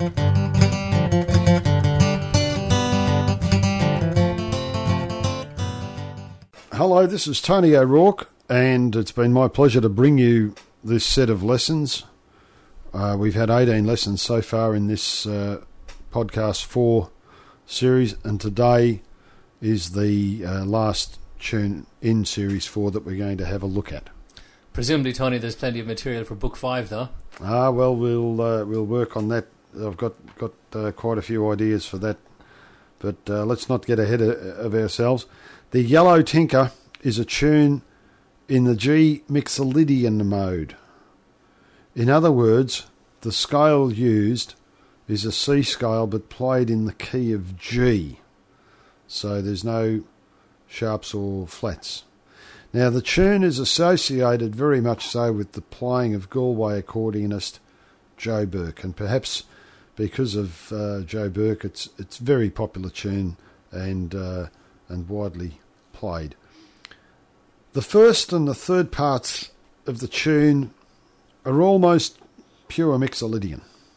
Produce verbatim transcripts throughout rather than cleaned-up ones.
Hello, this is Tony O'Rourke, and it's been my pleasure to bring you this set of lessons. Uh, we've had eighteen lessons so far in this uh, podcast four series, and today is the uh, last tune in series four that we're going to have a look at. Presumably, Tony, there's plenty of material for book five, though. Ah, well, we'll uh, we'll work on that. I've got got uh, quite a few ideas for that, but uh, let's not get ahead of, of ourselves. The Yellow Tinker is a tune in the G Mixolydian mode. In other words, the scale used is a C scale but played in the key of G, so there's no sharps or flats. Now, the tune is associated very much so with the playing of Galway accordionist Joe Burke, and perhaps because of uh, Joe Burke, it's it's a very popular tune and uh, and widely played. The first and the third parts of the tune are almost pure Mixolydian,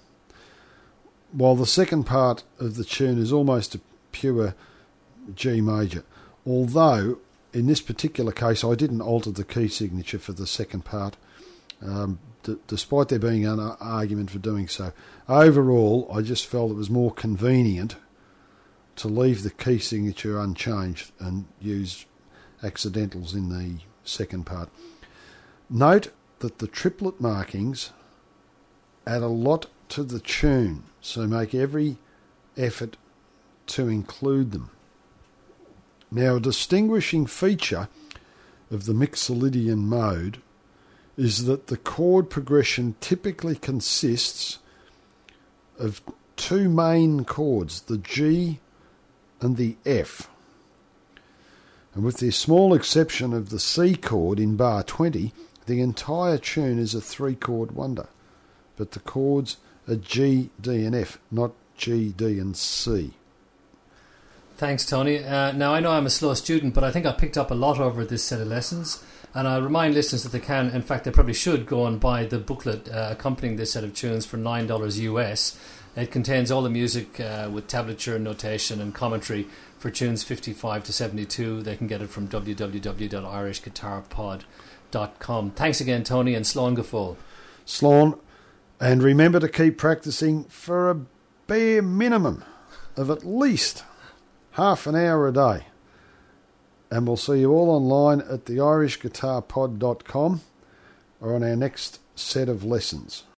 while the second part of the tune is almost a pure G major, although in this particular case I didn't alter the key signature for the second part, um, d- despite there being an argument for doing so. Overall, I just felt it was more convenient to leave the key signature unchanged and use accidentals in the second part. Note that the triplet markings add a lot to the tune, so make every effort to include them. Now, a distinguishing feature of the Mixolydian mode is that the chord progression typically consists of two main chords, the G and the F. And with the small exception of the C chord in bar twenty, the entire tune is a three-chord wonder. But the chords are G, D and F, not G, D and C. Thanks, Tony. Uh, now, I know I'm a slow student, but I think I picked up a lot over this set of lessons. And I remind listeners that they can, in fact, they probably should go and buy the booklet uh, accompanying this set of tunes for nine dollars U S. It contains all the music uh, with tablature, notation and commentary for tunes fifty-five to seventy-two. They can get it from w w w dot irish guitar pod dot com. Thanks again, Tony, and slán go fóill. Slán, and remember to keep practicing for a bare minimum of at least half an hour a day. And we'll see you all online at the irish guitar pod dot com or on our next set of lessons.